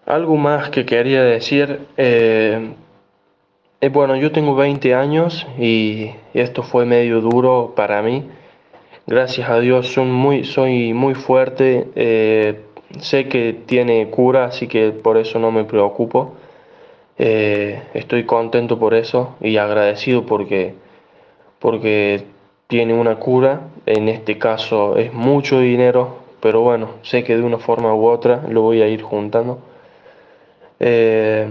Algo más que quería decir, bueno, yo tengo 20 años y esto fue medio duro para mí. Gracias a Dios soy muy fuerte, sé que tiene cura, así que por eso no me preocupo. Estoy contento por eso y agradecido porque tiene una cura. En este caso es mucho dinero, pero bueno, sé que de una forma u otra lo voy a ir juntando. Eh,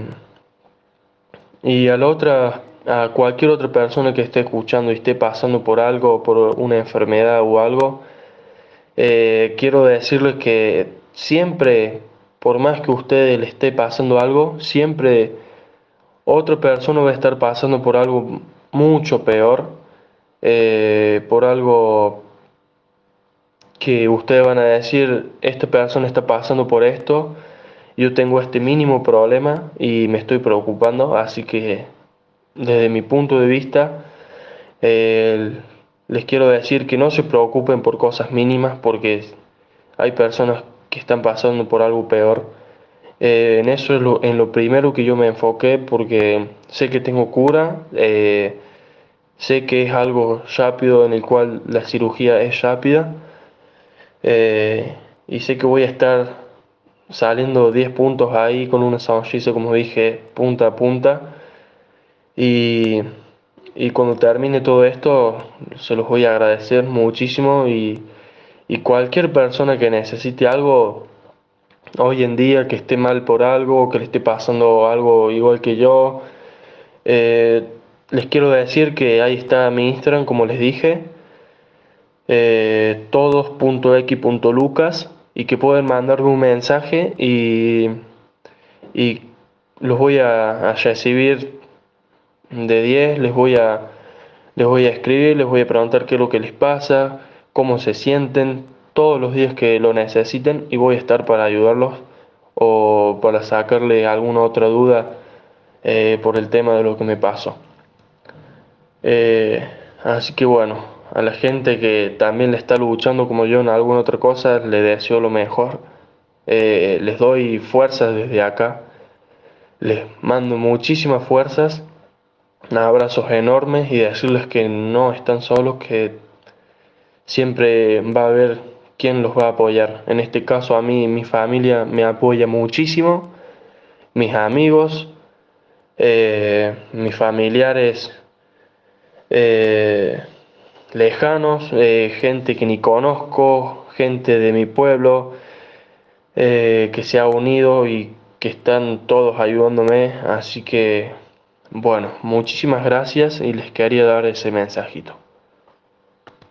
Y a cualquier otra persona que esté escuchando y esté pasando por algo, por una enfermedad o algo, quiero decirles que siempre, por más que a usted le esté pasando algo, siempre otra persona va a estar pasando por algo mucho peor, por algo que ustedes van a decir, esta persona está pasando por esto, yo tengo este mínimo problema y me estoy preocupando, así que desde mi punto de vista, Eh, les quiero decir que no se preocupen por cosas mínimas porque hay personas que están pasando por algo peor. En eso es en lo primero que yo me enfoqué porque sé que tengo cura, sé que es algo rápido en el cual la cirugía es rápida, y sé que voy a estar saliendo 10 puntos ahí con una sonrisa, como dije, punta a punta. Y, y cuando termine todo esto, se los voy a agradecer muchísimo y cualquier persona que necesite algo hoy en día, que esté mal por algo, que le esté pasando algo igual que yo, eh, les quiero decir que ahí está mi Instagram, como les dije, todos.x.lucas y que pueden mandarme un mensaje y los voy a recibir de 10, les voy a escribir, les voy a preguntar qué es lo que les pasa, cómo se sienten, todos los días que lo necesiten y voy a estar para ayudarlos o para sacarle alguna otra duda, por el tema de lo que me pasó. Eh, Así que bueno, a la gente que también le está luchando como yo en alguna otra cosa, le deseo lo mejor. Les doy fuerzas desde acá, les mando muchísimas fuerzas, abrazos enormes y decirles que no están solos, que siempre va a haber quien los va a apoyar. En este caso a mí, mi familia me apoya muchísimo, mis amigos, mis familiares, eh, lejanos, gente que ni conozco, gente de mi pueblo, que se ha unido y que están todos ayudándome. Así que, bueno, muchísimas gracias y les quería dar ese mensajito.